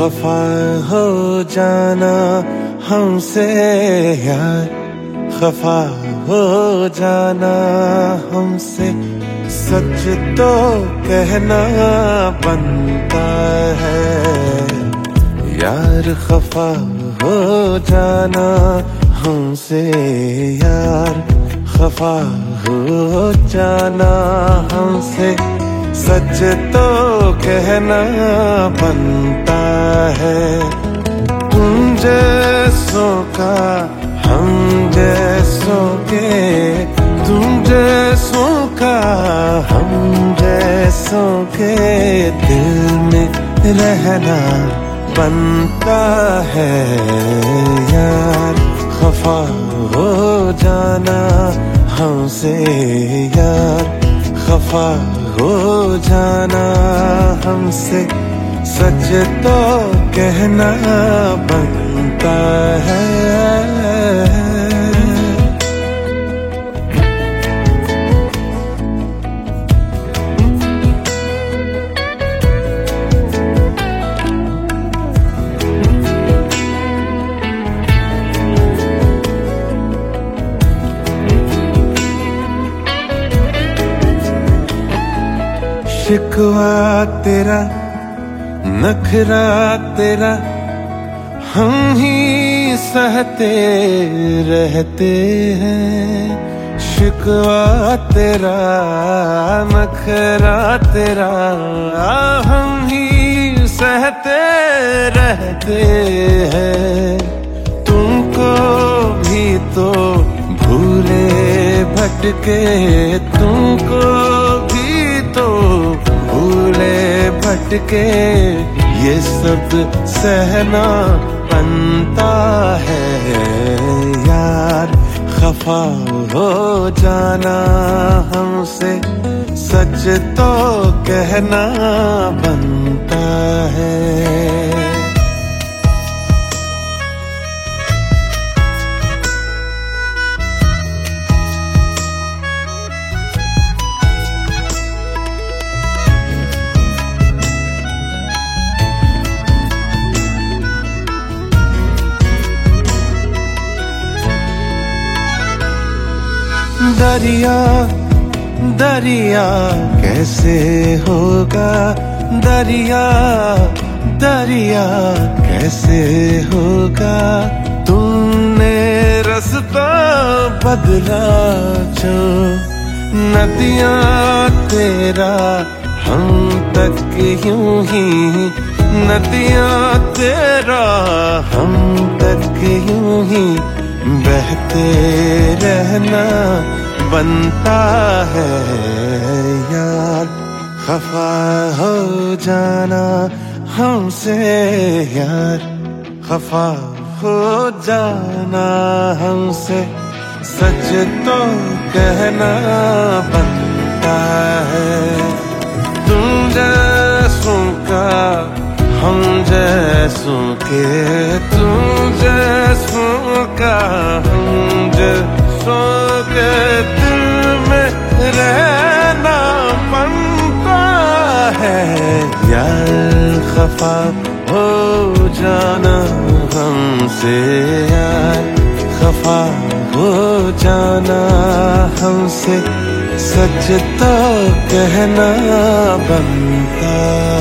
खफा हो जाना हमसे यार, खफा हो जाना हमसे सच तो कहना बनता है यार। खफा हो जाना हमसे यार, खफा हो जाना हमसे सच तो कहना बनता है। तुम जैसों का हम जैसों के, तुम जैसों का हम जैसों के दिल में रहना बनता है यार। खफा हो जाना हमसे यार, खफा हो जाना हमसे सच तो कहना बनता है। शिकवा तेरा नखरा तेरा हम ही सहते रहते हैं। शिकवा तेरा नखरा तेरा हम ही सहते रहते हैं। तुमको भी तो भूले भटके, तुमको भी तो भूले भटके ये सब सहना बनता है यार। खफा हो जाना हमसे सच तो कहना बनता है। दरिया दरिया कैसे होगा, दरिया दरिया कैसे होगा। तुमने रास्ता बदला जो नदियाँ तेरा हम तक यूं ही, नदियाँ तेरा हम तक यूं ही बहते रहना बनता है यार। खफा हो जाना हमसे यार, खफा हो जाना हमसे सच तो कहना बनता है। तुम जैसों का हम जैसों के, तुम जैसों का हम जैसों के दिल में रहना बनता है यार। खफा हो जाना हमसे यार, खफा हो जाना हमसे सच तो कहना बनता